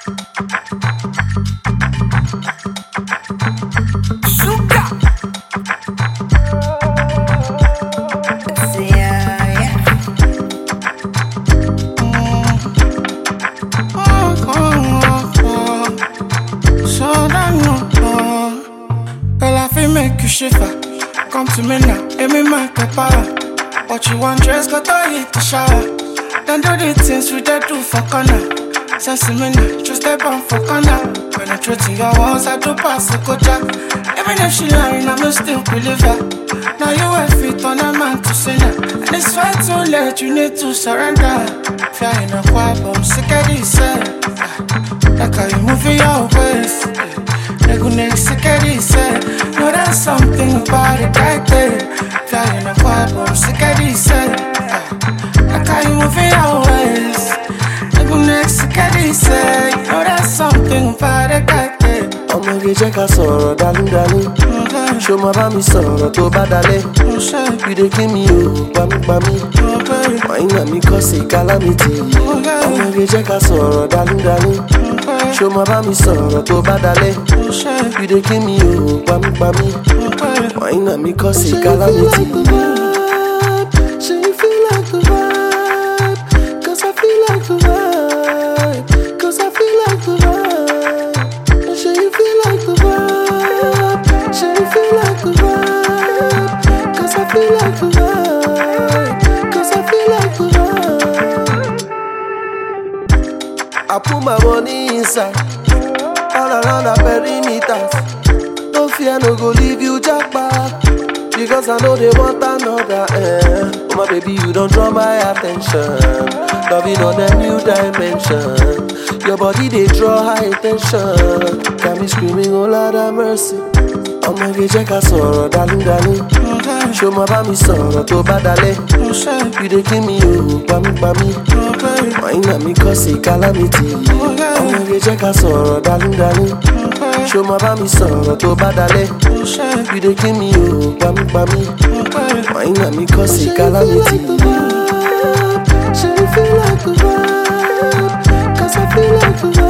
Make you shiver. Come to me now, let me make the power. What you want, dress, got to hit the shower. Don't do the things we dey do for corner. Sense me now, just step on for corner. Penetrating your walls, I do pass the cocha. Even if she lying, I'm still believe her. Now you have fit on a man to say now. And it's far too late, you need to surrender. Fear in a quiet, but I'm sick of this. Like how you move your waist. Go next to this, no, there's something about it right there. Flying a quiet, but I'm sick of this, like how you move your waist. Go next to this, no, there's something about it right there. Ọmọ ge jẹ́ ká sọ̀rọ̀ dálúdálú. Ṣo ma bá mi sọ̀rọ̀ tó bá dalẹ̀? You dey kill me o, pamípamí. Wàyínà mi kọ́ sí calamity. Ọmọ ge jẹ́ ká sọ̀rọ̀ dálúdálú. Ṣo ma bá mi sọ̀rọ̀ tó bá dalẹ̀? You dey kill me o, pamípamí. Wàyínà mi kọ́ sí calamity. Ṣé you feel like the vibe? Cause I feel like the vibe. Cause I feel like the vibe. Should you feel like the vibe? Should you feel like the vibe? Cause I feel like the vibe. Cause I feel like the vibe. I put my money inside, all around the perimeters. No fear, no go leave you jackpot, because I know they want another. Oh my baby, you don't draw my attention. Loving on a new dimension. Your body they draw high attention. Got me screaming, oh Lord have mercy. Ọmọ ge jẹ́ ká sọ̀rọ̀ dálúdálú. Ṣo ma bá mi sọ̀rọ̀ tó bá dalẹ̀? You dey kill me o, pamípamí. Wàyínà mi kọ́ sí calamity. Ọmọ ge jẹ́ ká sọ̀rọ̀ dálúdálú. Ṣo ma bá mi sọ̀rọ̀ tó bá dalẹ̀? You dey kill me o, pamípamí. Wàyínà mi kọ́ sí calamity. Should you feel like the vibe? Cause I feel like the vibe.